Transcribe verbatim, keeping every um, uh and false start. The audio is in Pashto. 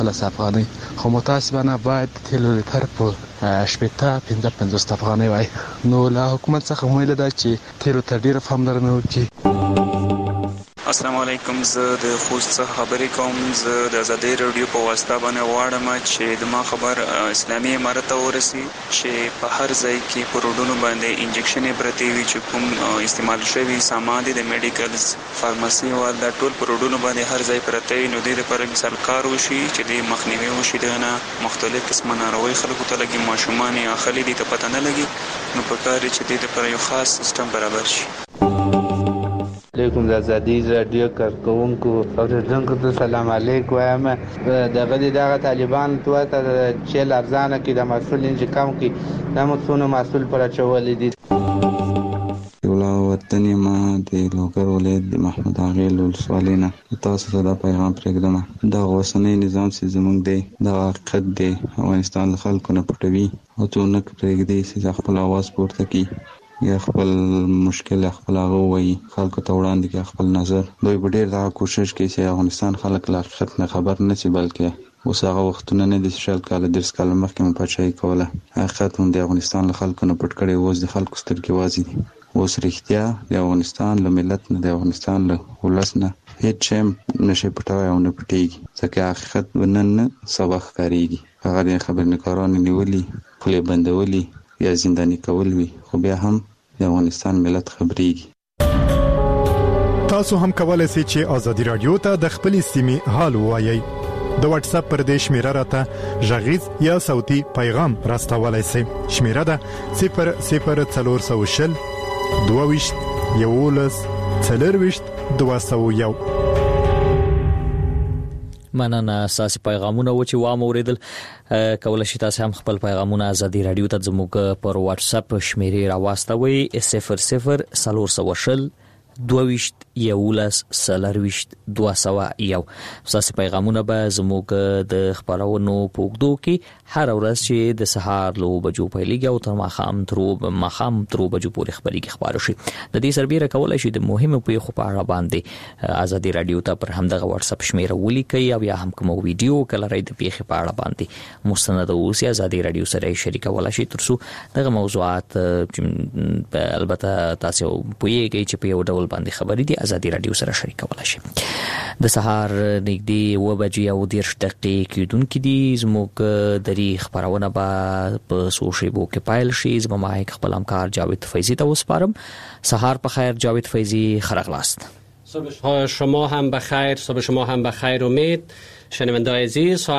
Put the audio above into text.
لس افغانۍ، خو متاسفانه باید تیلو لیتر په شپېته پنځه پنځوس افغانۍ وای. نو له حکومت څخه امید ده چې تیلو ته ډیره پاملرنه وکړي. السلام علیکم. زه د خوست څخه خبرې کوم. زه د آزادۍ رادیو په واسطه باندې غواړم چې د ما خبر اسلامي امارت ته ورسي چې په هر ځای کې په روډونو باندې انجکشنې پرتې وي چې کوم استعمال شوي سامان دي د میډیکلز فارماسي وال دا ټول په روډونو باندې هر ځای پرته وي. نو دې لپاره مثال کار وشي چې د مخنیوي وشي دغه مختلف قسمه ناروغۍ خلکو ته لګي، ماشومان یې اخلي دي ته پته نه لګي. نو په کار چې دې لپاره یو خاص سیستم برابر شي. علیکم د آزادۍ رادیو کارکونکو اوریدونکو ته سلام علیکم وایم. دغه دغه طالبان ته ته چې ارزانه کې د مسول انجکام کې د مسونو مسول پر چولې دي. ولا وطن ما د لوګر ولایت د محمود اغیل ولسوالینا تاسو ته دا پیغام پرېږدم. دا اوسنی نظام چې زمونږ دی دا حقیقت دی. افغانستان له خلکو نه پټوي او څوک پرېږدي چې خپل आवाज پورته کړي یا خپل مشکل خپل هغه وایي خلکو ته وړاندې کړي خپل نظر. دوی به ډېر دا کوشش کوي چې افغانستان خلک له حقیقت نه خبر نه شي، بلکې اوس هغه وختونه نه دي چې شل کاله درس کاله مخکې مو پاچاهي کوله. حقیقت هم د افغانستان له خلکو نه پټ کړی. اوس د خلکو سترګې وازي دي. اوس رښتیا د افغانستان له ملت نه د افغانستان له ولس نه هیڅ شی نشي پټوی او نه پټېږي، ځکه حقیقت نن نه سبا ښکارېږي. هغه د خبرنګارانو نیولي خولې بندولي یا زنداني کول وي، خو بیا هم د افغانستان ملت خبرېږي. تاسو هم کولای شئ چې آزادي رادیو ته د خپل سیمې حال ووایئ. د واتس اپ پر دې شمیره راته غږیز یا صوتي پیغام راستولای شئ. شمیره ده صفر صفر څلور سوه شل دوه ویشت یولس څلور ویشت دوه سوه یو. مننه. ساسي پیغامونه و چې وام اوریدل. کولای شئ تاسو هم خپل پیغامونه آزادي رادیو ته زموږ پر واتس اپ شمیرې راواستوي صفر صفر څلور سوه شل دوه ویشت یولس څلور ویشت دوه سوه یو. ساسي پیغامونه به زموږ د خبرونو په اوږدو کې هر ورځ چې د سهار له بجو پیلېږي او تر ماښام تر ماښام تر بجو پورې خبرېږي خبر شي. د دې سربېره کولای شئ د مهمو پیښو په اړه باندې آزادي رادیو ته پر همدغه واتس اپ شمیره ولیکئ او یا هم کوم ویډیو کله راځي د پیښې په اړه باندې مستند اوسئ آزادي رادیو سره شریکولای شئ ترڅو دغه موضوعات البته تاسو پوهیږئ چې په یو ډول باندې خبرې دي آزادي رادیو سره شریکولای شئ. د سهار نږدې اوه بجې او دېرش دقیقې کېدونکې دي. زموږ د خبرونه به په څو شیبو کې پیل شي. زما مایک خپل همکار جاوید فیضی ته وسپارم. سهار په خیر جاوید فیضی، ښه راغلاست. صبح شما هم بخیر. صبح شما هم بخیر. امید شنونده‌های عزیز